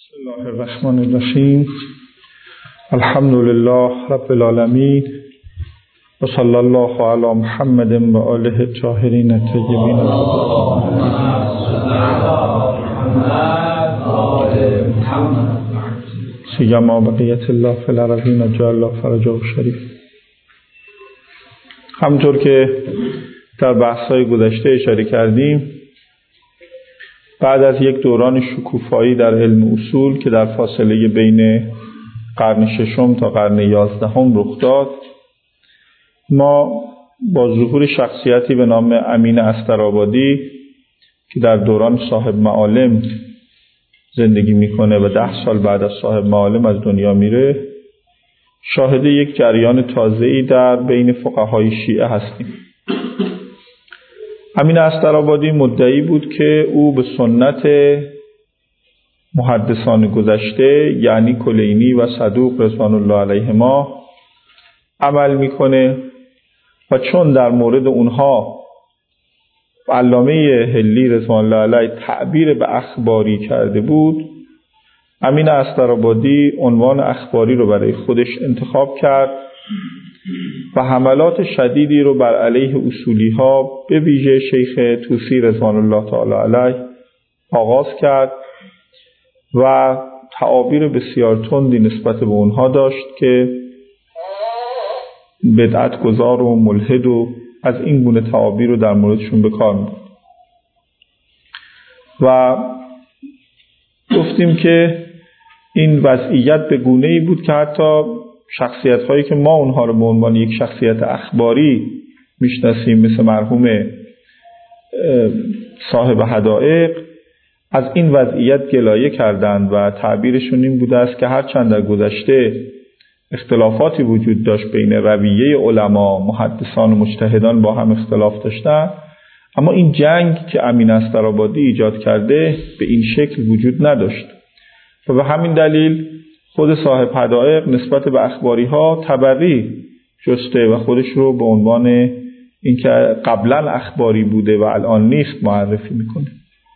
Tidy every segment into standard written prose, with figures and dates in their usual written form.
بسم الله الرحمن الرحیم. الحمد لله رب العالمین و صلی الله علی محمد و آله الطاهرین الطیبین سیما بقیت الله فی الارضین و جعل الله فرجه شریف. همونطور که در بحث‌های گذشته اشاره کردیم، بعد از یک دوران شکوفایی در علم اصول که در فاصله بین قرن ششم تا قرن 11 رخ داد، ما با ظهور شخصیتی به نام امین استرآبادی که در دوران صاحب معالم زندگی میکنه و 10 سال بعد از صاحب معالم از دنیا میره، شاهد یک جریان تازه‌ای در بین فقهای شیعه هستیم. امین استرآبادی مدعی بود که او به سنت محدثان گذشته یعنی کلینی و صدوق رضوان الله علیهما عمل میکنه و چون در مورد اونها علامه حلی رضوان الله علیه تعبیر به اخباری کرده بود، امین استرآبادی عنوان اخباری رو برای خودش انتخاب کرد و حملات شدیدی رو بر علیه اصولی ها به ویژه شیخ طوسی رضوان الله تعالی علیه آغاز کرد و تعابیر بسیار تندی نسبت به اونها داشت که بدعت گذار و ملحد و از این گونه تعابیر رو در موردشون به کار می‌برد. و گفتیم که این وضعیت به گونه‌ای بود که حتی شخصیت‌هایی که ما اونها رو به عنوان یک شخصیت اخباری میشناسیم مثل مرحوم صاحب حدائق از این وضعیت گلایه کردند و تعبیرشون این بوده است که هرچند در گذشته اختلافاتی وجود داشت بین رویه علما، محدثان و مجتهدان با هم اختلاف داشتن، اما این جنگ که امین استرآبادی ایجاد کرده به این شکل وجود نداشت و به همین دلیل خود صاحب حدائق نسبت به اخباری ها تبری جسته و خودش رو به عنوان اینکه قبلا اخباری بوده و الان نیست معرفی میکنه.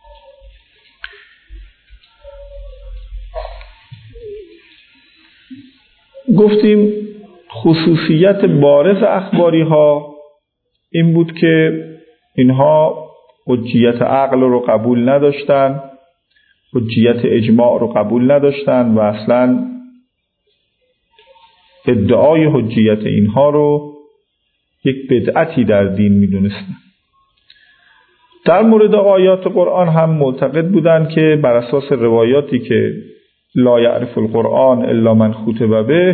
گفتیم خصوصیت بارز اخباری ها این بود که اینها حجیت عقل رو قبول نداشتن، حجیت اجماع رو قبول نداشتن و اصلا ادعای حجیت اینها رو یک بدعتی در دین میدونستن. در مورد آیات قرآن هم معتقد بودن که بر اساس روایاتی که لا یعرف القرآن الا من خطب به،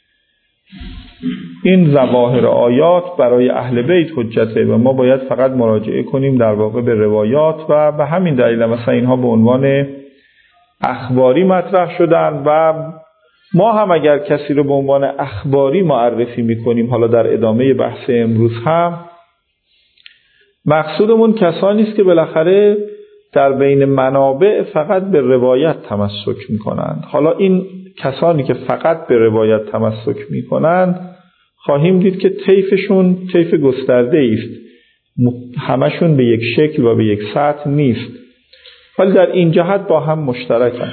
این ظواهر آیات برای اهل بیت حجته و ما باید فقط مراجعه کنیم در واقع به روایات و به همین دلیل مثلا اینها به عنوان اخباری مطرح شدن و ما هم اگر کسی رو به عنوان اخباری معرفی میکنیم، حالا در ادامه بحث امروز هم مقصودمون کسانی است که بالاخره در بین منابع فقط به روایت تمسک میکنند. حالا این کسانی که فقط به روایت تمسک میکنند خواهیم دید که طیفشون طیف گسترده است، همشون به یک شکل و به یک سطح نیست، ولی در این جهت با هم مشترکن.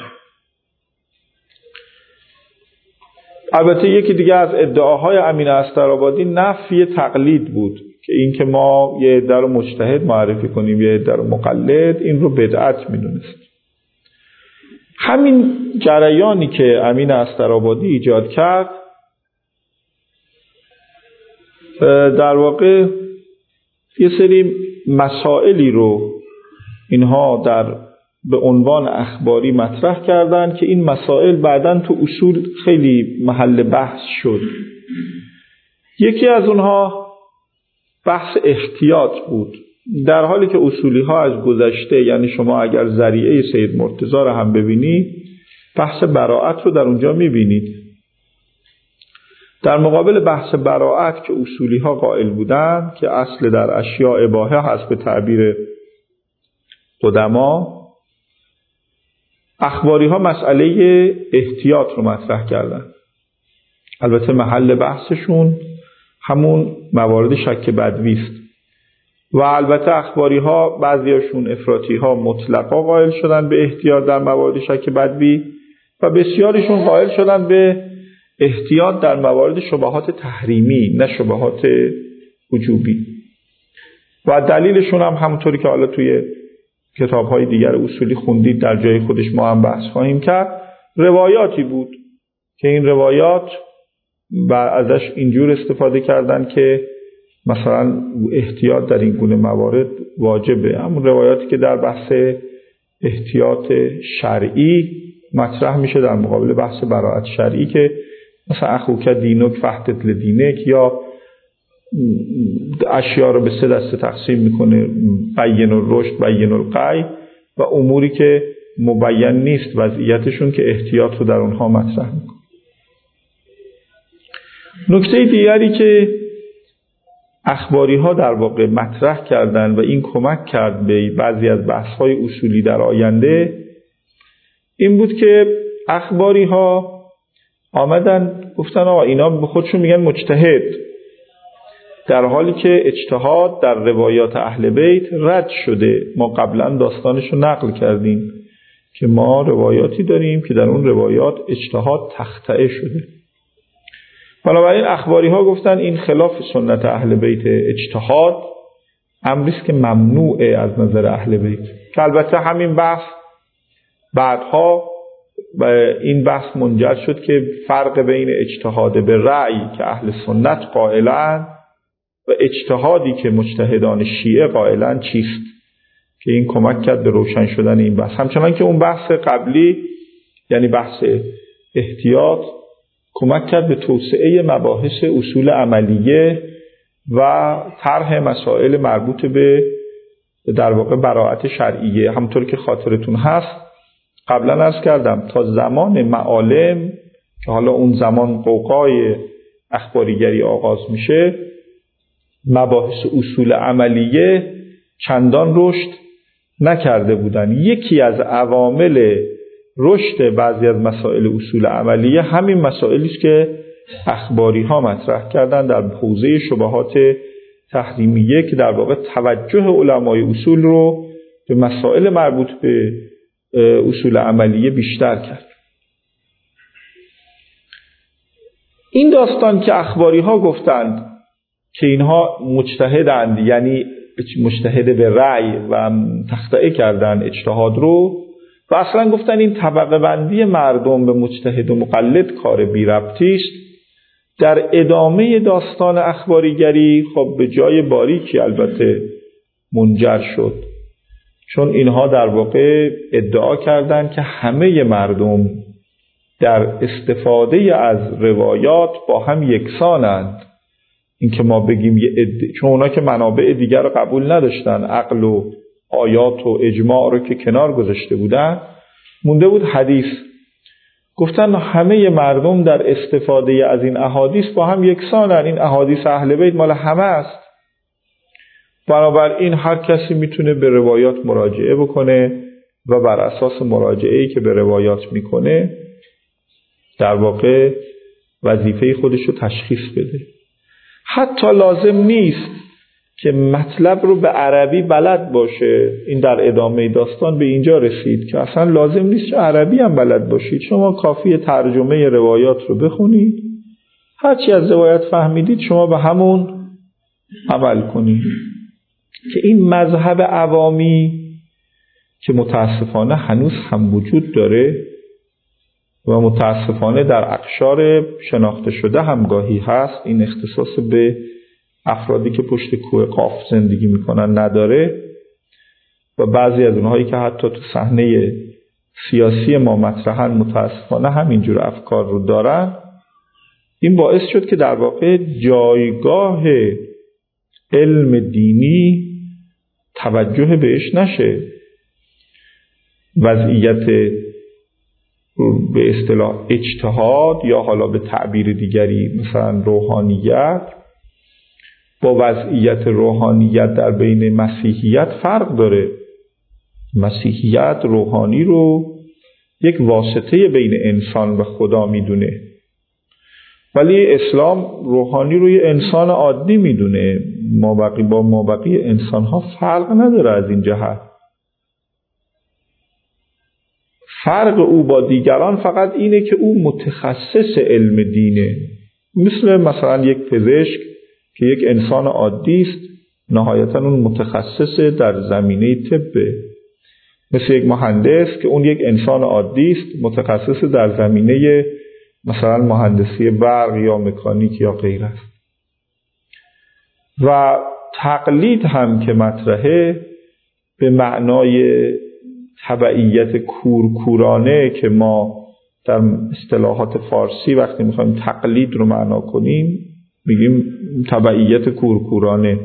البته یکی دیگه از ادعاهای امین استرآبادی نفی تقلید بود که این که ما یه عده رو مجتهد معرفی کنیم یه عده رو مقلد، این رو بدعت میدونست. همین جریانی که امین استرآبادی ایجاد کرد در واقع یه سری مسائلی رو اینها به عنوان اخباری مطرح کردن که این مسائل بعداً تو اصول خیلی محل بحث شد. یکی از اونها بحث احتیاط بود، در حالی که اصولی ها از گذشته، یعنی شما اگر ذریعه سید مرتضی رو هم ببینید بحث براءت رو در اونجا میبینید، در مقابل بحث براءت که اصولی ها قائل بودن که اصل در اشیاء اباحه هست به تعبیر قدما، اخباری ها مسئله احتیاط رو مطرح کردن. البته محل بحثشون همون موارد شک بدوی است و البته اخباری ها بعضیاشون افراطی ها مطلقا قائل شدن به احتیاط در موارد شک بدوی و بسیاریشون قائل شدن به احتیاط در موارد شبهات تحریمی نه شبهات وجوبی. و دلیلشون هم همونطوری که حالا توی کتاب‌های دیگر اصولی خوندید در جای خودش ما هم بحث خواهیم کرد، روایاتی بود که این روایات ازش اینجور استفاده کردن که مثلا احتیاط در این گونه موارد واجبه. همون روایاتی که در بحث احتیاط شرعی مطرح میشه در مقابل بحث براءت شرعی که مثلا اخوک دینک فحتت لدینک، یا اشیاء رو به 3 دسته تقسیم میکنه: بین الرشد، بین الغی، و اموری که مبین نیست وضعیتشون که احتیاط رو در اونها مطرح میکنه. نکته دیگری که اخباری ها در واقع مطرح کردن و این کمک کرد به بعضی از بحث های اصولی در آینده این بود که اخباری ها آمدن گفتن آقا اینا به خودشون میگن مجتهد، در حالی که اجتهاد در روایات اهل بیت رد شده. ما قبلا داستانش رو نقل کردیم که ما روایاتی داریم که در اون روایات اجتهاد تخطئه شده. بنابراین اخباری ها گفتن این خلاف سنت اهل بیت، اجتهاد امری است که ممنوعه از نظر اهل بیت. که البته همین بحث بعدها این بحث منجر شد که فرق بین اجتهاد به رأی که اهل سنت قائلن و اجتهادی که مجتهدان شیعه قائلن چیست، که این کمک کرد به روشن شدن این بحث. همچنان که اون بحث قبلی یعنی بحث احتیاط کمک کرد به توسعه مباحث اصول عملیه و طرح مسائل مربوط به در واقع براءت شرعیه. همونطور که خاطرتون هست قبلا عرض کردم تا زمان معالم که حالا اون زمان قوقای اخباریگری آغاز میشه، مباحث اصول عملیه چندان رشد نکرده بودن. یکی از عوامل رشد بعضی از مسائل اصول عملیه همین مسائلی است که اخباری ها مطرح کردن در حوزه شبهات تحریمیه که در واقع توجه علمای اصول رو به مسائل مربوط به اصول عملیه بیشتر کرد. این داستان که اخباری ها گفتند که اینها مجتهدند، یعنی مجتهد به رأی و تخطئه کردن اجتهاد رو، و اصلا گفتن این طبقه بندی مردم به مجتهد و مقلد کار بی ربطی است، در ادامه داستان اخباریگری خب به جای باریکی البته منجر شد، چون اینها در واقع ادعا کردند که همه مردم در استفاده از روایات با هم یکسانند. این که ما بگیم چون اونا که منابع دیگر رو قبول نداشتن، عقل و آیات و اجماع رو که کنار گذاشته بودن، مونده بود حدیث. گفتن همه مردم در استفاده از این احادیث با هم یکسانن، این احادیث اهل بیت مال همه است، بنابراین هر کسی میتونه به روایات مراجعه بکنه و بر اساس مراجعه‌ای که به روایات میکنه در واقع وظیفه خودش رو تشخیص بده. حتی لازم نیست که مطلب رو به عربی بلد باشه. این در ادامه داستان به اینجا رسید که اصلا لازم نیست که عربی هم بلد باشید، شما کافیه ترجمه روایات رو بخونید، هرچی از روایت فهمیدید شما به همون عمل کنید. که این مذهب عوامی که متاسفانه هنوز هم وجود داره و متاسفانه در اقشار شناخته شده هم گاهی هست، این اختصاص به افرادی که پشت کوه قاف زندگی میکنن نداره، و بعضی از اونهایی که حتی تو صحنه سیاسی ما مطرحن متاسفانه همینجور افکار رو دارن. این باعث شد که در واقع جایگاه علم دینی توجه بهش نشه. وضعیت به اصطلاح اجتهاد یا حالا به تعبیر دیگری مثلا روحانیت با وضعیت روحانیت در بین مسیحیت فرق داره. مسیحیت روحانی رو یک واسطه بین انسان و خدا میدونه، ولی اسلام روحانی رو یه انسان عادی میدونه. مابقی با مابقی انسان ها فرق نداره. از این جهت فرق او با دیگران فقط اینه که او متخصص علم دینه. مثلا یک پزشک که یک انسان عادی است، نهایتاً اون متخصص در زمینه طبه. مثل یک مهندس که اون یک انسان عادی است، متخصص در زمینه مثلا مهندسی برق یا مکانیک یا غیره است. و تقلید هم که مطرحه به معنای تبعیت کورکورانه که ما در اصطلاحات فارسی وقتی میخوایم تقلید رو معنا کنیم میگیم تبعیت کورکورانه.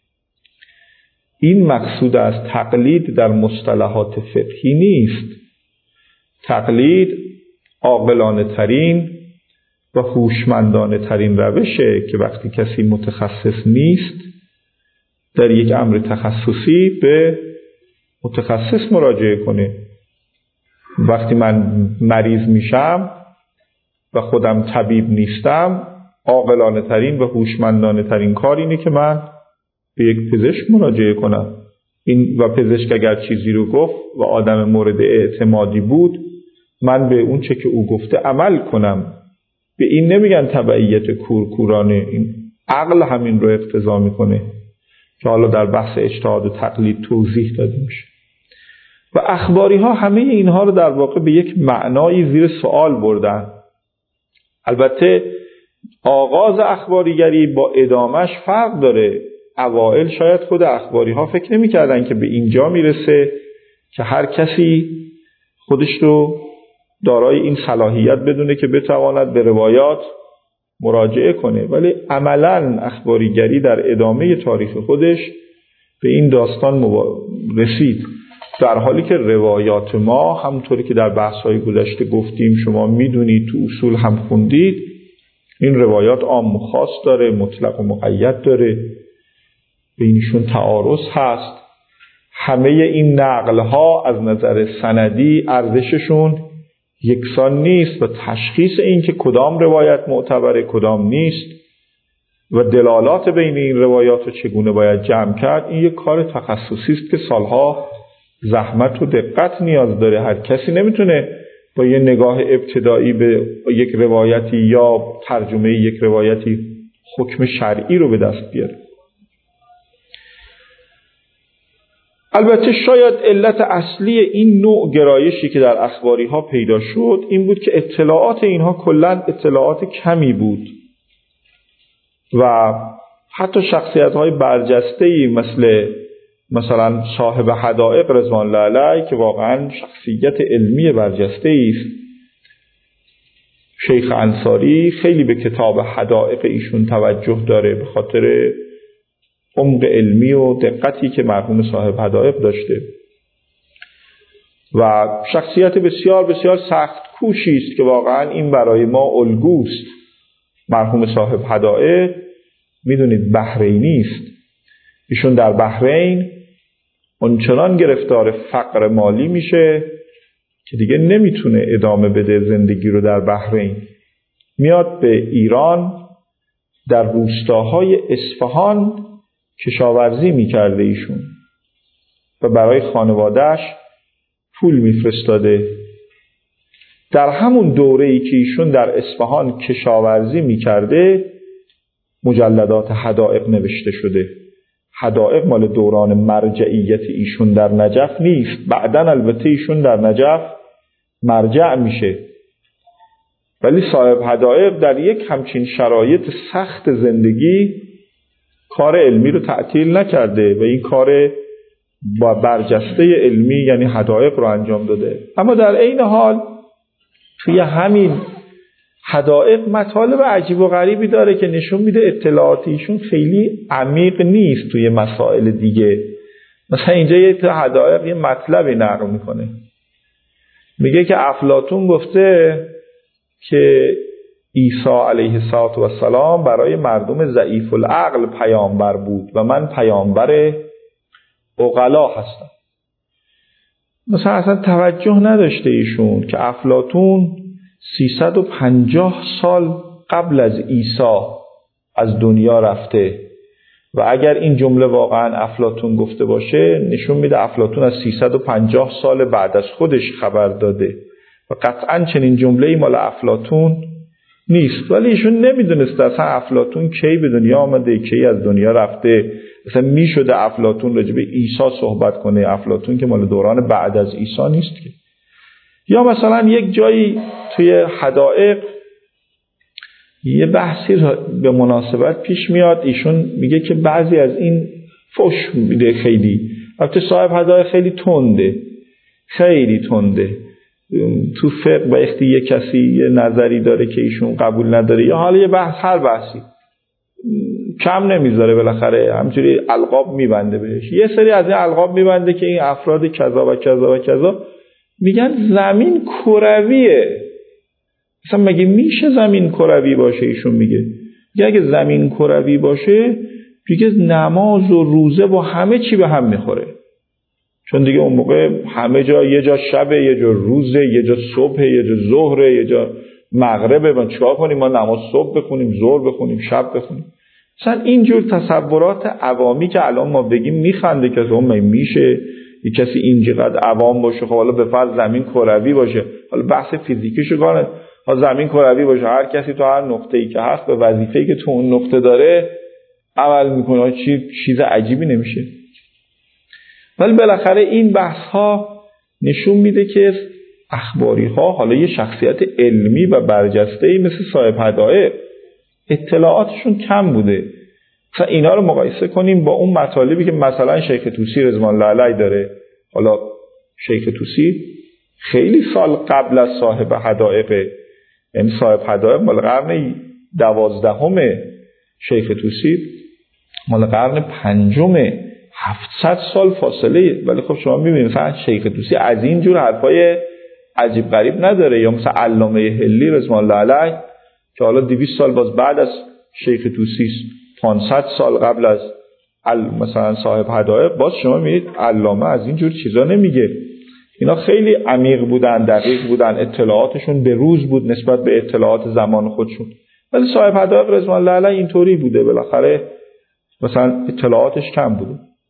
این مقصود از تقلید در مصطلحات فقهی نیست. تقلید عاقلانه ترین و هوشمندانه ترین روشه که وقتی کسی متخصص نیست در یک امر تخصصی به متخصص مراجعه کنه. وقتی من مریض میشم و خودم طبیب نیستم، عاقلانه ترین و هوشمندانه ترین کار اینه که من به یک پزشک مراجعه کنم. این و پزشک اگر چیزی رو گفت و آدم مورد اعتمادی بود، من به اون چه که او گفته عمل کنم. به این نمیگن تبعیت کورکورانه. این عقل همین رو اقتضا میکنه که حالا در بحث اجتهاد و تقلید توضیح داده میشه. و اخباری ها همه اینها رو در واقع به یک معنای زیر سوال بردن. البته آغاز اخباریگری با ادامش فرق داره. اوائل شاید خود اخباری ها فکر نمی کردن که به اینجا میرسه که هر کسی خودش رو دارای این صلاحیت بدونه که بتواند به روایات مراجعه کنه، ولی عملاً اخباریگری در ادامه تاریخ خودش به این داستان رسید، در حالی که روایات ما همونطوری که در بحث‌های گذشته گفتیم، شما میدونید تو اصول هم خوندید، این روایات عام و خاص داره، مطلق و مقید داره، بینشون تعارض هست. همه این نقل‌ها از نظر سندی ارزششون یکسان نیست و تشخیص این که کدام روایت معتبره کدام نیست و دلالات بین این روایات رو چگونه باید جمع کرد، این یک کار تخصصی است که سالها زحمت و دقت نیاز داره. هر کسی نمیتونه با یه نگاه ابتدایی به یک روایتی یا ترجمه یک روایتی حکم شرعی رو به دست بیاره. البته شاید علت اصلی این نوع گرایشی که در اخباری ها پیدا شد این بود که اطلاعات اینها کلاً اطلاعات کمی بود و حتی شخصیت های برجسته‌ای مثلا صاحب حدائق رضوان الله علیه که واقعاً شخصیت علمی برجسته‌ای است، شیخ انصاری خیلی به کتاب حدائق ایشون توجه داره به خاطر عمق علمی و دقتی که مرحوم صاحب حدائق داشته و شخصیت بسیار بسیار سخت کوشی است که واقعا این برای ما الگوست. مرحوم صاحب حدائق میدونید بحرینی است. ایشون در بحرین اونچنان گرفتار فقر مالی میشه که دیگه نمیتونه ادامه بده زندگی رو در بحرین. میاد به ایران، در روستاهای اصفهان کشاورزی میکرده ایشون و برای خانواده‌اش پول میفرستاده. در همون دوره‌ای که ایشون در اصفهان کشاورزی میکرده مجلدات حدائق نوشته شده. حدائق مال دوران مرجعیت ایشون در نجف نیست، بعداً البته ایشون در نجف مرجع میشه، ولی صاحب حدائق در یک همچین شرایط سخت زندگی کار علمی رو تعطیل نکرده و این کار با برجسته علمی یعنی حدائق رو انجام داده. اما در عین حال توی همین حدائق مطالب عجیب و غریبی داره که نشون میده اطلاعات ایشون خیلی عمیق نیست توی مسائل دیگه. مثلا اینجا یه حدائق یه مطلبی نقل میکنه، میگه که افلاطون گفته که عیسی علیه السلام برای مردم ضعیف العقل پیامبر بود و من پیامبر عقلا هستم. مثلا اصلا توجه نداشته ایشون که افلاطون 350 سال قبل از عیسی از دنیا رفته و اگر این جمله واقعا افلاطون گفته باشه نشون میده افلاطون از 350 سال بعد از خودش خبر داده و قطعا چنین جمله‌ای مال افلاطون نیست. ولی ایشون نمیدونست اصلا افلاطون کی به دنیا آمده، کی از دنیا رفته، اصلا میشده افلاطون راجع به عیسی صحبت کنه. افلاطون که مال دوران بعد از عیسی نیست که. یا مثلا یک جایی توی حدائق یه بحثی به مناسبت پیش میاد، ایشون میگه که بعضی از این فحش میده خیلی. البته صاحب حدائق خیلی تنده تو فقه وقتی یه کسی یه نظری داره که ایشون قبول نداره یا حالا یه بحث، هر بحثی کم نمیذاره، بالاخره همینجوری القاب میبنده بهش. یه سری از این القاب میبنده که این افراد کذا و کذا و کذا، میگن زمین کرویه. مثلا مگه میشه زمین کروی باشه؟ ایشون میگه اگه زمین کروی باشه دیگه نماز و روزه و همه چی به هم میخوره، چون دیگه اون موقع همه جا، یه جا شبه، یه جا روزه، یه جا صبح، یه جا ظهره، یه جا مغربه. ما چیکار کنیم؟ ما نماز صبح بخونیم، ظهر بخونیم، شب بخونیم. مثلا اینجور تصورات عوامی که الان ما بگیم میخنده که اون میشه یه کسی اینقدر عوام باشه. خب حالا به فرض زمین کروی باشه، حالا بحث فیزیکیشو گانه، ها زمین کروی باشه، هر کسی تو هر نقطه‌ای که هست به وظیفه‌ای که تو اون نقطه داره عمل میکنه، چیز عجیبی نمیشه. ولی بالاخره این بحث ها نشون میده که اخباری ها، حالا یه شخصیت علمی و برجسته‌ای مثل صاحب حدائق، اطلاعاتشون کم بوده. مثلا اینا رو مقایسه کنیم با اون مطالبی که مثلا شیخ طوسی رضوان الله علیه داره. حالا شیخ طوسی خیلی سال قبل از صاحب حدائق، یعنی صاحب حدائق مال قرن 12، شیخ طوسی مال قرن 5، 700 سال فاصله. ولی خب شما میبینید مثلا شیخ طوسی از این جور حرفای عجیب غریب نداره. یا مثلا علامه حلی رضوان الله علیه که حالا 200 سال باز بعد از شیخ طوسی، 500 سال قبل از مثلا صاحب حدائق، باز شما میبینید علامه از این جور چیزا نمیگه. اینا خیلی عمیق بودن، دقیق بودن، اطلاعاتشون به روز بود نسبت به اطلاعات زمان خودشون. ولی صاحب حدائق رضوان الله علیه اینطوری بوده، بالاخره مثلا اطلاعاتش کم بوده.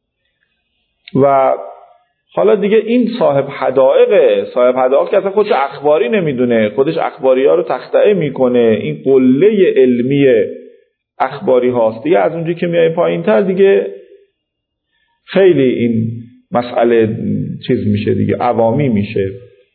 و حالا دیگه این صاحب حدائق که اصلا خودش اخباری نمیدونه، خودش اخباری ها رو تخطئه میکنه، این قله علمی اخباری هاست دیگه. از اونجایی که میای پایین تر دیگه خیلی این مسئله چیز میشه دیگه، عوامی میشه.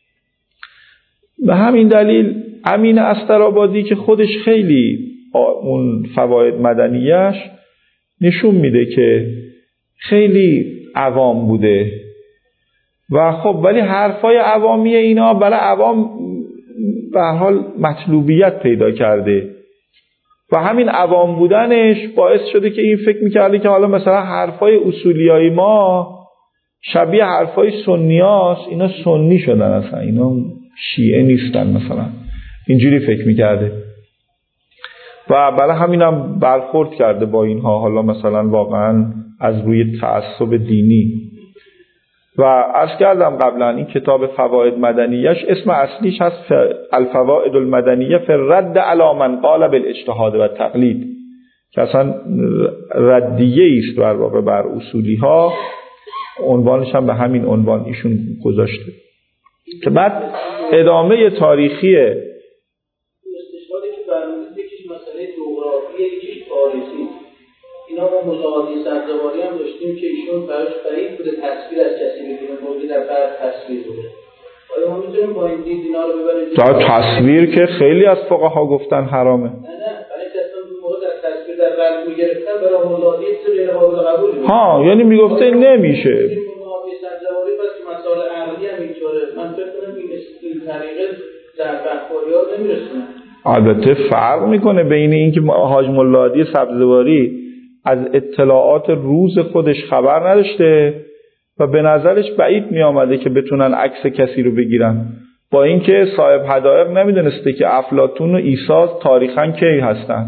به همین دلیل امین استرآبادی که خودش خیلی اون فواید مدنیش نشون میده که خیلی عوام بوده و خب ولی حرفای عوامی اینا برای عوام به هر حال مطلوبیت پیدا کرده و همین عوام بودنش باعث شده که این فکر میکرده که حالا مثلا حرفای اصولیای ما شبیه حرفای سنیاست، اینا سنی شدن، اصلا اینا شیعه نیستن، مثلا اینجوری فکر میکرده و برای همینم برخورد کرده با اینها. حالا مثلا واقعا از روی تعصب دینی. و عرض کردم قبلا این کتاب فواید مدنیش اسم اصلیش هست الفوائد المدنیه فی الرد علی من قال بالاجتهاد و تقلید، که اصلا ردیه است در واقع بر اصولی ها. عنوانش هم به همین عنوان ایشون گذاشته که بعد ادامه تاریخی استشهادی که برنامه یکیش مسئله جغرافی، یکیش تاریخی. اینا ما مجاهدی سبزواری هم داشتیم که ایشون براش بعید بوده تصویر از کسی بگیره، موضوع در فرق تصویر بوده. آیا ما میتونیم با این دید اینا رو ببریم؟ تا تصویر که خیلی از فقها گفتن حرامه. نه برای کسان موقع در تصویر در فرق میگرفتن برای مجاهدی چه غیر قابل قبولی. ها یعنی میگفته نمیشه. مجاهدی سبزواری پس مسائل عقلی هم اینطوره. من فکر کنم این طریقه در بخواری ها نمیرسونه. البته فرق میکنه بین این که حاج ملادی سبزواری از اطلاعات روز خودش خبر نداشته و به نظرش بعید می آمده که بتونن عکس کسی رو بگیرن، با اینکه صاحب حدائق نمیدونسته که افلاطون و عیسی تاریخاً کی هستن.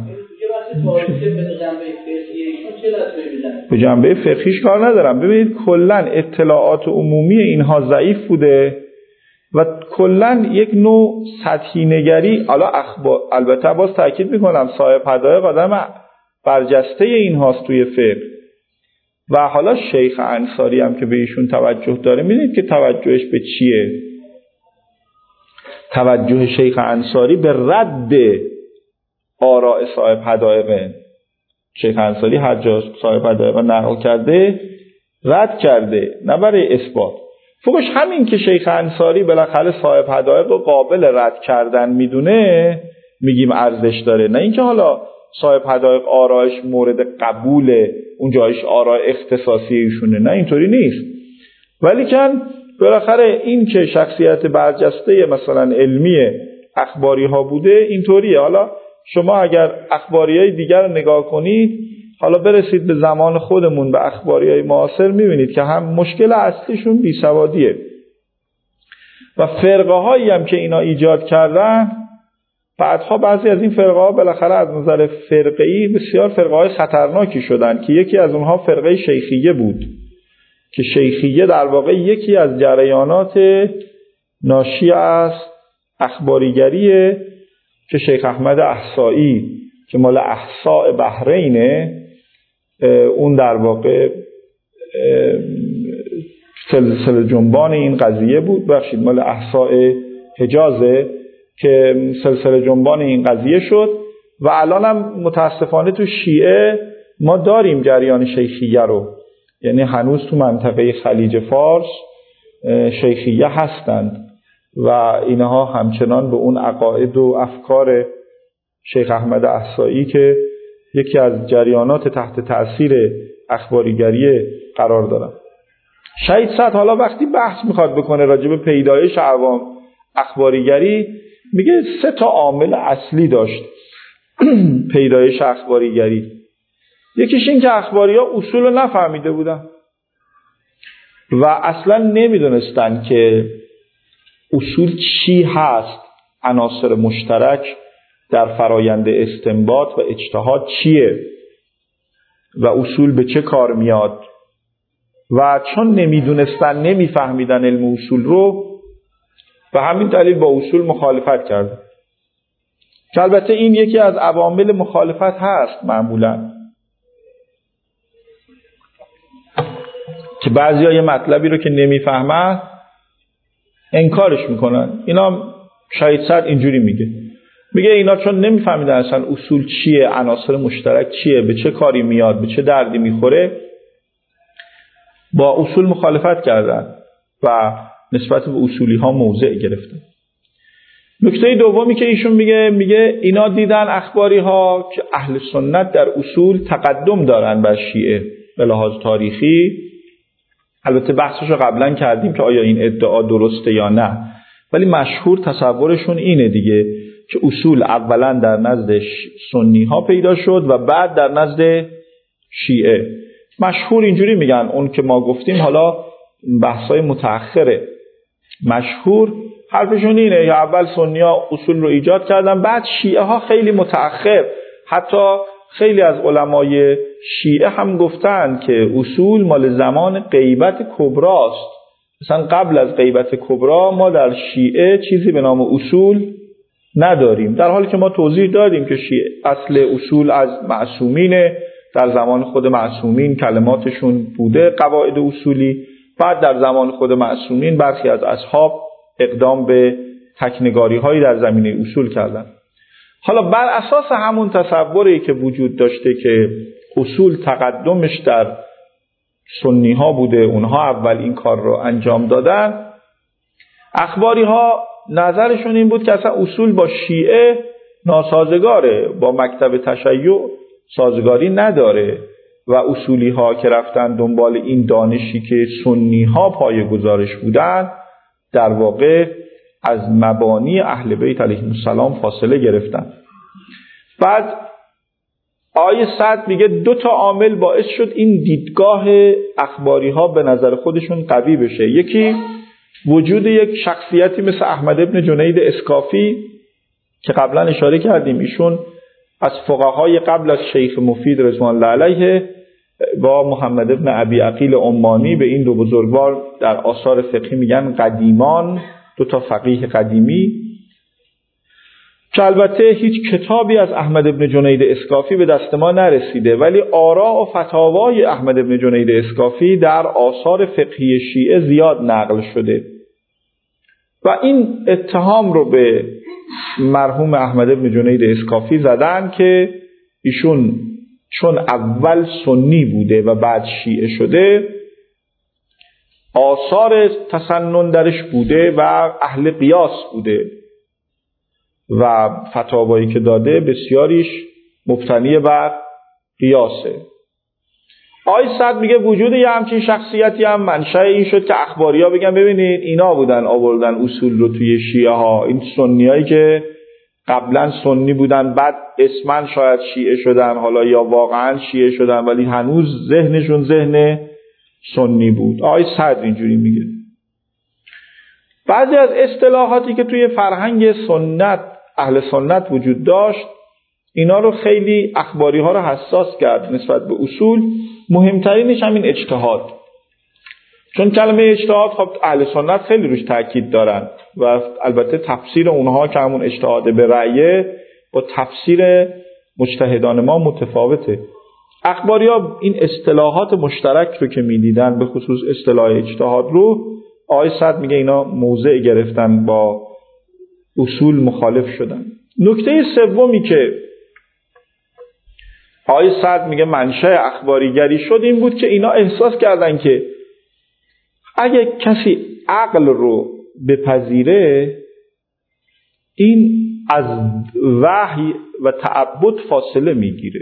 به جنبه فقهیش کار ندارم. ببینید کلاً اطلاعات عمومی اینها ضعیف بوده و کلاً یک نوع سطحی نگری. البته باز تاکید میکنم صاحب حدائق آدم برجسته این هاست توی فقه و حالا شیخ انصاری هم که به ایشون توجه داره، میدونید که توجهش به چیه؟ توجه شیخ انصاری به رد آراء صاحب حدائق. شیخ انصاری هر جا صاحب حدائق نقل کرده رد کرده، نه برای اثبات. فوقش همین که شیخ انصاری بالاخره صاحب حدائق رو قابل رد کردن میدونه میگیم ارزش داره، نه اینکه حالا صاحب حدائق آرایش مورد قبول اون جایش آراء اختصاصی ایشونه، نه اینطوری نیست. ولی که بالاخره این که شخصیت برجسته مثلا علمی اخباری ها بوده اینطوریه. حالا شما اگر اخباری های دیگر رو نگاه کنید، حالا برسید به زمان خودمون به اخباری های معاصر، میبینید که هم مشکل اصلیشون بیسوادیه و فرقه هایی هم که اینا ایجاد کردن بعدها بعضی از این فرقه ها بالاخره از نظر فرقه‌ای بسیار فرقه های خطرناکی شدن که یکی از اونها فرقه شیخیه بود که شیخیه در واقع یکی از جریانات ناشی از اخباریگریه که شیخ احمد احصایی که مال احصاء بحرینه، اون در واقع سلسله جنبان این قضیه بود، بخشید مال احصاء حجازه که سلسله جنبان این قضیه شد و الان هم متاسفانه تو شیعه ما داریم جریان شیخیه رو، یعنی هنوز تو منطقه خلیج فارس شیخیه هستند و اینها همچنان به اون عقاید و افکار شیخ احمد احصایی که یکی از جریانات تحت تأثیر اخباریگری قرار دارن. شهید صدر حالا وقتی بحث میخواد بکنه راجع به پیدایش عوام اخباریگری میگه 3 عامل اصلی داشت پیدایش اخباریگری. یکیش این که اخباریا اصول رو نفهمیده بودن و اصلا نمیدونستن که اصول چی هست، عناصر مشترک در فرایند استنباط و اجتهاد چیه و اصول به چه کار میاد و چون نمیدونستن نمیفهمیدن علم اصول رو و همین دلیل با اصول مخالفت کردن که البته این یکی از عوامل مخالفت هست معمولا که بعضی ها یه مطلبی رو که نمیفهمن انکارش میکنن. اینا شهید صدر اینجوری میگه اینا چون نمیفهمیدن اصلا اصول چیه، عناصر مشترک چیه، به چه کاری میاد، به چه دردی میخوره، با اصول مخالفت کردن و نسبت به اصولی ها موضع گرفتن. نکته دومی که ایشون میگه اینا دیدن اخباری ها که اهل سنت در اصول تقدم دارن بر شیعه به لحاظ تاریخی. البته بحثش رو قبلا کردیم که آیا این ادعا درسته یا نه، ولی مشهور تصورشون اینه دیگه که اصول اولا در نزد سنی ها پیدا شد و بعد در نزد شیعه. مشهور اینجوری میگن، اون که ما گفتیم حالا بحثای متأخره، مشهور حرفشون اینه یا اول سنی ها اصول رو ایجاد کردن، بعد شیعه ها خیلی متأخر، حتی خیلی از علمای شیعه هم گفتن که اصول مال زمان غیبت کبراست. مثلا قبل از غیبت کبرا ما در شیعه چیزی به نام اصول نداریم، در حالی که ما توضیح دادیم که شیعه اصل اصول از معصومینه، در زمان خود معصومین کلماتشون بوده قواعد اصولی، بعد در زمان خود معصومین برخی از اصحاب اقدام به تکنگاری هایی در زمینه اصول کردن. حالا بر اساس همون تصوری که وجود داشته که اصول تقدمش در سنی ها بوده، اونها اول این کار رو انجام دادن، اخباری ها نظرشون این بود که اصلا اصول با شیعه ناسازگاره، با مکتب تشیع سازگاری نداره و اصولی ها که رفتن دنبال این دانشی که سنی ها پایه گذارش بودن در واقع از مبانی اهل بیت علیهم السلام فاصله گرفتن. بعد آیه صدر میگه 2 عامل باعث شد این دیدگاه اخباری ها به نظر خودشون قوی بشه. یکی وجود یک شخصیتی مثل احمد ابن جنید اسکافی که قبلا اشاره کردیم، ایشون از فقهای قبل از شیخ مفید رضوان الله علیه با محمد ابن ابی عقیل عمانی، به این 2 بزرگوار در آثار فقهی میگن قدیمان، 2 فقیه قدیمی، که البته هیچ کتابی از احمد ابن جنید اسکافی به دست ما نرسیده، ولی آراء و فتاوای احمد ابن جنید اسکافی در آثار فقهی شیعه زیاد نقل شده و این اتهام رو به مرحوم احمد بن جنید اسکافی زدن که ایشون چون اول سنی بوده و بعد شیعه شده، آثار تسنن درش بوده و اهل قیاس بوده و فتاوایی که داده بسیاریش مبتنی بر قیاسه. آقای سعد میگه وجود یه همچین شخصیتی هم منشأ این شد که اخباریا بگن ببینید اینا بودن آوردن اصول رو توی شیعه ها، این سنیایی که قبلا سنی بودن بعد اسمن شاید شیعه شدن، حالا یا واقعا شیعه شدن ولی هنوز ذهنشون ذهن سنی بود. آقای سعد اینجوری میگه. بعضی از اصطلاحاتی که توی فرهنگ سنت اهل سنت وجود داشت اینا رو خیلی اخباری ها رو حساس کرد نسبت به اصول. مهمترینش همین اجتهاد، چون کلمه اجتهاد خب اهل سنت خیلی روش تاکید دارن و البته تفسیر اونها که همون اجتهاد به رأیه با تفسیر مجتهدان ما متفاوته. اخباری ها این اصطلاحات مشترک رو که میدیدن به خصوص اصطلاح اجتهاد رو، آقای سعد میگه اینا موضع گرفتن با اصول مخالف شدن. نکته سومی که آقای سعد میگه منشأ اخباریگری شد این بود که اینا احساس کردن که اگه کسی عقل رو بپذیره این از وحی و تعبد فاصله میگیره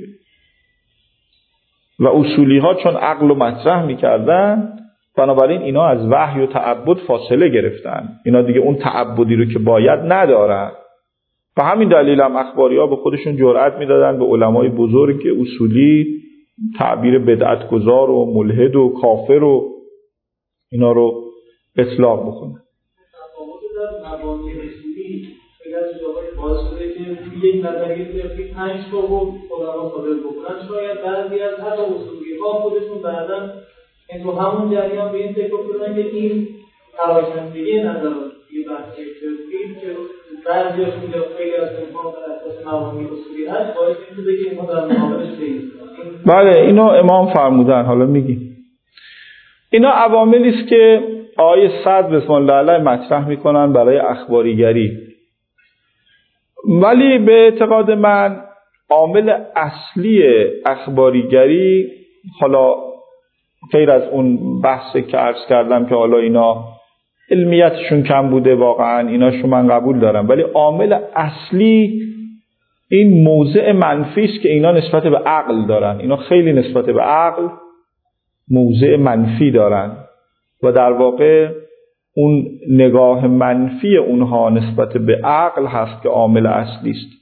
و اصولی ها چون عقل رو مطرح میکردن بنابراین اینا از وحی و تعبد فاصله گرفتن، اینا دیگه اون تعبدی رو که باید ندارن. و همین دلیل هم اخباری ها به خودشون جرأت میدادن به علمای بزرگ اصولی تعبیر بدعتگذار و ملحد و کافر و اینا رو اطلاق بکنن. یک نظریه توی 5 تا رو علما صادر بکنن، شاید بعضی از حتی اصولی‌ها خودشون بعداً این تو همون جریان به این فکر کنن که این پراکندگی نظرات یه بحثی که بعضی‌هاشون یا خیلی از اونها بر اساس مبانی اصولی هست باعث میشه که اینها در مقابلش بایستن. بله اینو امام فرمودن. حالا میگیم اینا عواملی است که آقای سعد رضوان الله علیه مطرح میکنن برای اخباریگری، ولی به اعتقاد من عامل اصلی اخباریگری، حالا غیر از اون بحثی که عرض کردم که حالا اینا علمیتشون کم بوده واقعا ایناشو من قبول دارم، ولی عامل اصلی این موضع منفی است که اینا نسبت به عقل دارن. اینا خیلی نسبت به عقل موضع منفی دارن و در واقع اون نگاه منفی اونها نسبت به عقل هست که عامل اصلی است.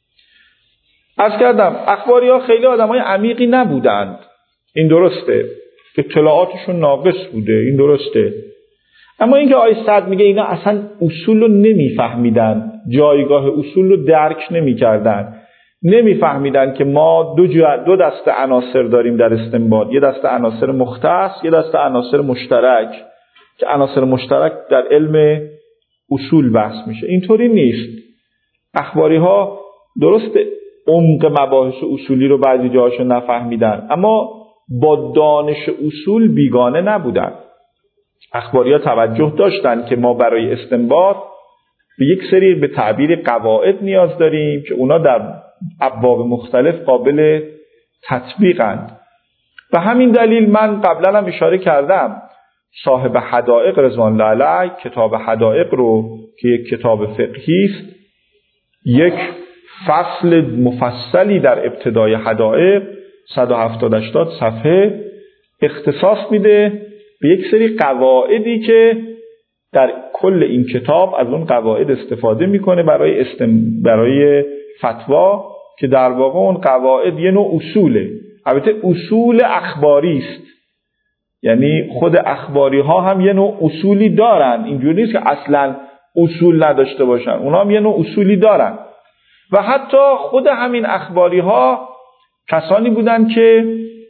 عرض کردم اخباری ها خیلی آدم های عمیقی نبودند، این درسته، اطلاعاتشون ناقص بوده، این درسته، اما اینکه آقای سعد میگه اینا اصلا اصول رو نمیفهمیدن، جایگاه اصول رو درک نمیکردن، نمیفهمیدن که ما دو دسته عناصر داریم در استنباط، یه دسته عناصر مختص، یه دسته عناصر مشترک که عناصر مشترک در علم اصول بحث میشه. اینطوری نیست. اخباری ها درست عمق مباحث اصولی رو بعضی جاهاشو نفهمیدن اما با دانش اصول بیگانه نبودن. اخباری ها توجه داشتن که ما برای استنباط به یک سری به تعبیر قواعد نیاز داریم که اونا در ابواب مختلف قابل تطبیقند. و همین دلیل من قبلا هم اشاره کردم صاحب حدائق رضوان الله علیه کتاب حدائق رو که یک کتاب فقهی است، یک فصل مفصلی در ابتدای حدائق 170 صفحه اختصاص میده به یک سری قواعدی که در کل این کتاب از اون قواعد استفاده میکنه برای فتوا که در واقع اون قواعد یه نوع اصوله. البته اصول اخباری است، یعنی خود اخباری ها هم یه نوع اصولی دارن، اینجوری نیست که اصلا اصول نداشته باشن، اونا هم یه نوع اصولی دارن. و حتی خود همین اخباری ها کسانی بودن که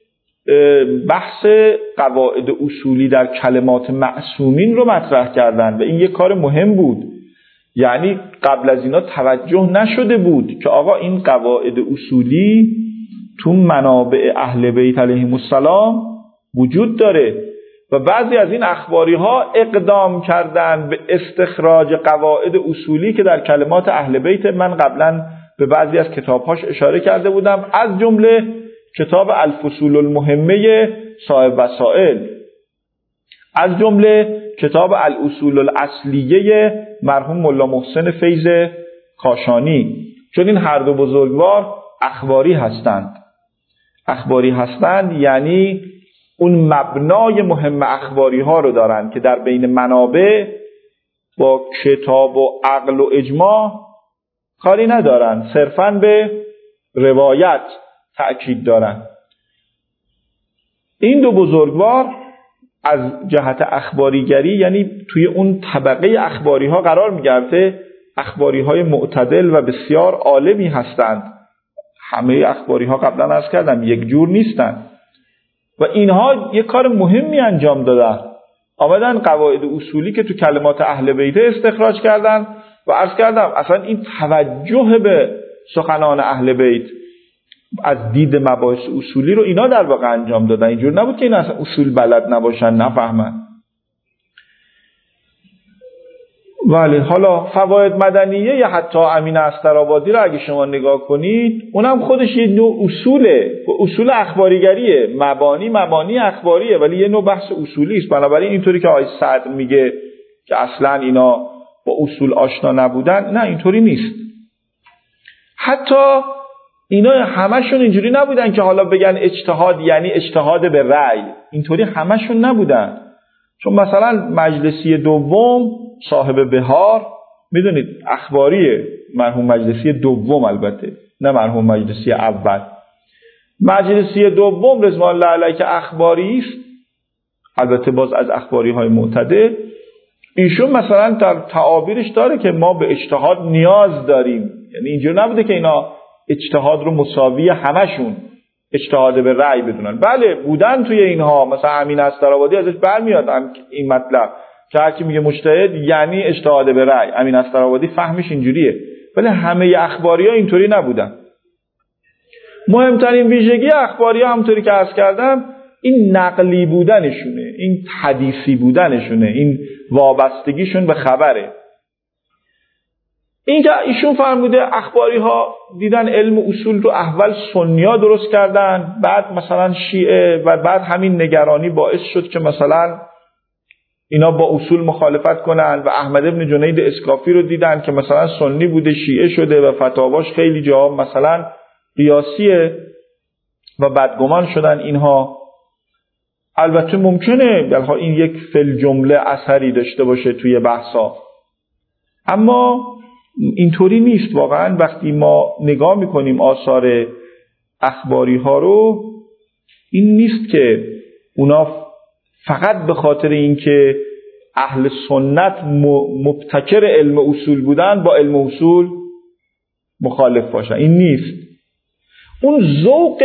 بحث قواعد اصولی در کلمات معصومین رو مطرح کردن و این یک کار مهم بود. یعنی قبل از اینا توجه نشده بود که آقا این قواعد اصولی تو منابع اهل بیت علیهم السلام وجود داره و بعضی از این اخباری ها اقدام کردن به استخراج قواعد اصولی که در کلمات اهل بیت من قبلا به بعضی از کتابهاش اشاره کرده بودم، از جمله کتاب الفصول المهمه صاحب وسائل، از جمله کتاب الاصول الاصلیه مرحوم ملا محسن فیض کاشانی، چون این هر دو بزرگوار اخباری هستند، یعنی اون مبنای مهم اخباری ها رو دارن که در بین منابع با کتاب و عقل و اجماع کاری ندارن، صرفاً به روایت تأکید دارن. این دو بزرگوار از جهت اخباریگری یعنی توی اون طبقه اخباری ها قرار میگرده، اخباری های معتدل و بسیار عالمی هستند. همه اخباری ها قبلا عرض کردم یک جور نیستند و اینها یک کار مهمی انجام دادن، آمدن قواعد اصولی که تو کلمات اهل بیت استخراج کردن و عرض کردم اصلا این توجه به سخنان اهل بیت از دید مباحث اصولی رو اینا در واقع انجام دادن. اینجور نبود که این اصلا اصول بلد نباشن نفهمن. ولی حالا فواید مدنیه یا حتی امین استرآبادی رو اگه شما نگاه کنید، اونم خودش یه نوع اصوله، اصول اخباریگریه، مبانی اخباریه، ولی یه نوع بحث اصولی است. بنابراین اینطوری که آقای سعد میگه که اصلا اینا با اصول آشنا نبودن، نه اینطوری نیست. حتی اینا همشون اینجوری نبودن که حالا بگن اجتهاد یعنی اجتهاد به رأی، اینطوری همشون نبودن. چون مثلا مجلسی دوم صاحب بهار، میدونید اخباریه، مرحوم مجلسی دوم، البته نه مرحوم مجلسی اول. مجلسی دوم رضوان الله علیه که اخباری است، البته باز از اخباری های معتدل، ایشون مثلا در تعابیرش داره که ما به اجتهاد نیاز داریم، یعنی اینجور نبوده که اینا اجتهاد رو مساوی همشون اجتهاد به رأی بدونن. بله بودن توی اینها، مثلا امین استرآبادی ازش برمیاد این مطلب که هر کی میگه مجتهد یعنی اجتهاد به رأی، امین استرآبادی فهمش اینجوریه، ولی همه اخباری‌ها اینطوری نبودن. مهمترین ویژگی اخباری‌ها همونطوری که عرض کردم این نقلی بودنشونه، این حدیثی بودنشونه، این وابستگیشون به خبره. این که ایشون فرموده اخباری ها دیدن علم اصول رو اول سنی‌ها درست کردن، بعد مثلا شیعه، و بعد همین نگرانی باعث شد که مثلا اینا با اصول مخالفت کنن و احمد ابن جنید اسکافی رو دیدن که مثلا سنی بوده شیعه شده و فتاواش خیلی جا مثلا قیاسیه و بدگمان شدن اینها. البته ممکنه بلها این یک فل جمله اثری داشته باشه توی بحثا، اما اینطوری نیست واقعا. وقتی ما نگاه میکنیم آثار اخباری ها رو، این نیست که اونا فقط به خاطر اینکه اهل سنت مبتکر علم اصول بودن با علم اصول مخالف باشن، این نیست. اون ذوق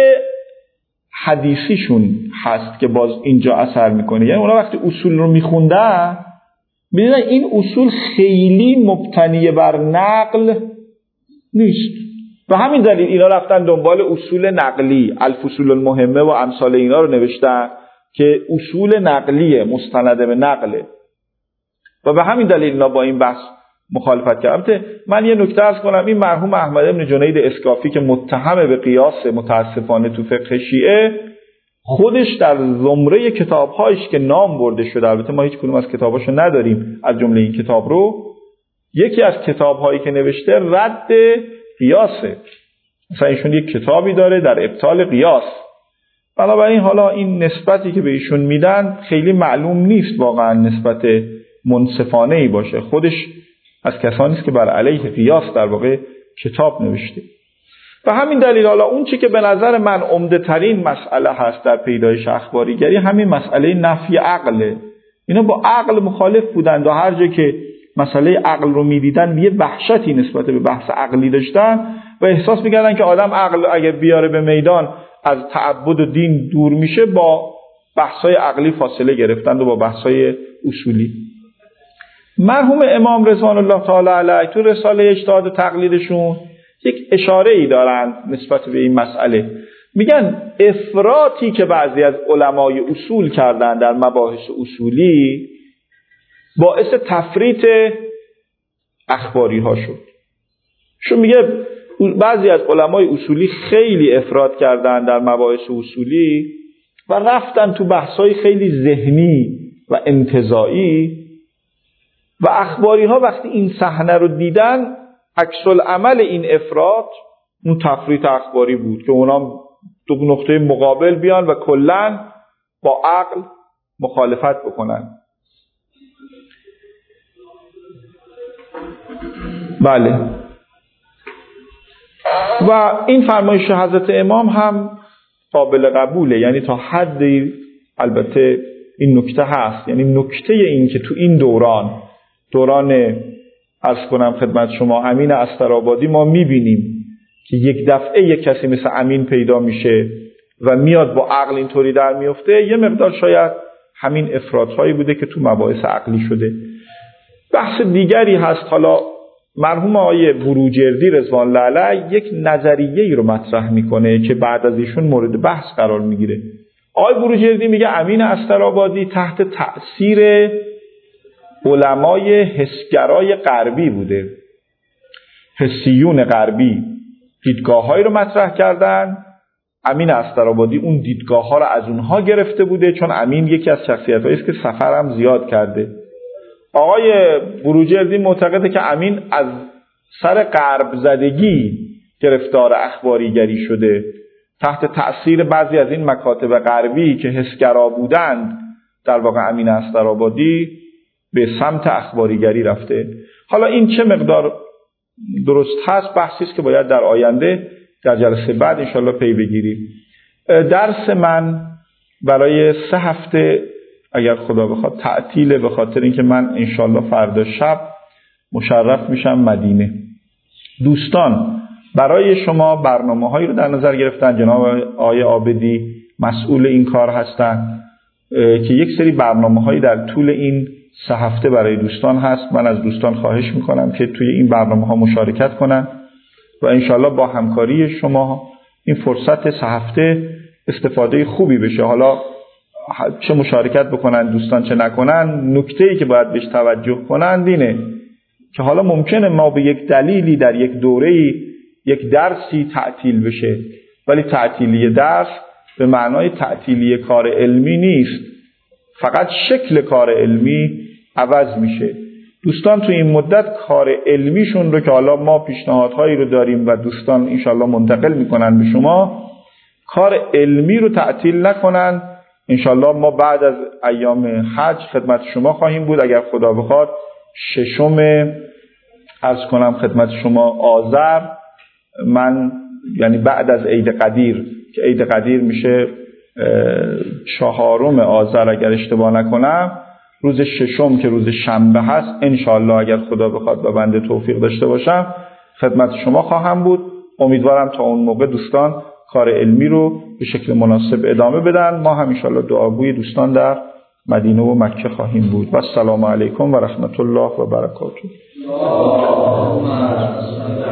حدیثیشون هست که باز اینجا اثر میکنه. یعنی اونا وقتی اصول رو میخوندن میدونن این اصول خیلی مبتنی بر نقل نیست و همین دلیل اینا رفتن دنبال اصول نقلی، الفصول المهمه و امثال اینا رو نوشتن که اصول نقلیه، مستند به نقله، و به همین دلیل اینا با این بحث مخالفت کردن. من یه نکته عرض کنم، این مرحوم احمد ابن جنید اسکافی که متهم به قیاس متاسفانه تو فقه شیعه، خودش در زمره کتابهایش که نام برده شده، البته ما هیچ کدوم از کتاباشو نداریم از جمله این کتاب رو، یکی از کتابهایی که نوشته رد قیاسه. مثلا ایشون یک کتابی داره در ابطال قیاس. بنابراین حالا این نسبتی که به ایشون میدن خیلی معلوم نیست واقعا نسبت منصفانه ای باشه. خودش از کسانی است که بر علیه قیاس در واقع کتاب نوشته. و همین دلیل حالا اون چی که به نظر من عمده ترین مسئله هست در پیدایش اخباریگری همین مسئله نفی عقله. اینا با عقل مخالف بودند و هر جا که مسئله عقل رو میدیدن یه وحشتی نسبت به بحث عقلی داشتن و احساس میکردن که آدم عقل اگه بیاره به میدان از تعبد و دین دور میشه، با بحث‌های عقلی فاصله گرفتند و با بحث‌های اصولی. مرحوم امام رضوان الله تعالی علیه تو رساله اجتهاد و تقلیدشون یک اشاره ای دارند نسبت به این مسئله. میگن افراطی که بعضی از علمای اصول کردن در مباحث اصولی باعث تفریط اخباری ها شد. شو میگه بعضی از علمای اصولی خیلی افراط کردن در مباحث اصولی و رفتن تو بحثای خیلی ذهنی و انتزاعی و اخباری ها وقتی این صحنه رو دیدن عکس العمل این افراط اون تفریط اخباری بود که اونا تو نقطه مقابل بیان و کلاً با عقل مخالفت بکنن. بله، و این فرمایش حضرت امام هم قابل قبوله، یعنی تا حدی البته این نکته هست، یعنی نکته این که تو این دوران عرض کنم خدمت شما امین استرآبادی ما میبینیم که یک دفعه یک کسی مثل امین پیدا میشه و میاد با عقل اینطوری در میفته، یه مقدار شاید همین افراط‌هایی بوده که تو مباحث عقلی شده. بحث دیگری هست، حالا مرحوم آقای بروجردی رضوان الله علیه یک نظریه‌ای رو مطرح میکنه که بعد از ایشون مورد بحث قرار میگیره. آقای بروجردی میگه امین استرآبادی تحت تأثیر علمای حسگرای غربی بوده. حسیون غربی دیدگاه‌هایی رو مطرح کردن، امین استرآبادی اون دیدگاه‌ها رو از اونها گرفته بوده، چون امین یکی از شخصیت‌هایی است که سفر هم زیاد کرده. آقای بروجردی معتقده که امین از سر غرب زدگی گرفتار اخباریگری شده، تحت تأثیر بعضی از این مکاتب غربی که حسگرا بودند در واقع امین استرآبادی به سمت اخباریگری رفته. حالا این چه مقدار درست هست بحثی است که باید در آینده در جلسه بعد انشالله پی بگیریم. درس من برای 3 هفته اگر خدا بخواد تعطیله، به خاطر اینکه من انشالله فردا شب مشرف میشم مدینه. دوستان برای شما برنامه‌هایی رو در نظر گرفتن، جناب آقای عابدی مسئول این کار هستن که یک سری برنامه‌هایی در طول این 3 هفته برای دوستان هست. من از دوستان خواهش میکنم که توی این برنامه‌ها مشارکت کنن و انشالله با همکاری شما این فرصت 3 هفته استفاده خوبی بشه. حالا چه مشارکت بکنن دوستان چه نکنن، نکته‌ای که باید بهش توجه کنن اینه که حالا ممکنه ما به یک دلیلی در یک دوره‌ای یک درسی تعطیل بشه، ولی تعطیلی درس به معنای تعطیلی کار علمی نیست، فقط شکل کار علمی عوض میشه. دوستان تو این مدت کار علمیشون رو که حالا ما پیشنهادهایی رو داریم و دوستان انشالله منتقل میکنن به شما، کار علمی رو تعطیل نکنن. انشالله ما بعد از ایام حج خدمت شما خواهیم بود اگر خدا بخواد. 6 عرض کنم خدمت شما آذر، من یعنی بعد از عید قدیر که عید قدیر میشه 4 آذر اگر اشتباه نکنم، روز 6 که روز شنبه هست، انشالله اگر خدا بخواد و بنده توفیق داشته باشم خدمت شما خواهم بود. امیدوارم تا اون موقع دوستان کار علمی رو به شکل مناسب ادامه بدن. ما هم انشالله دعاگوی دوستان در مدینه و مکه خواهیم بود. و السلام علیکم و رحمت الله و برکاته.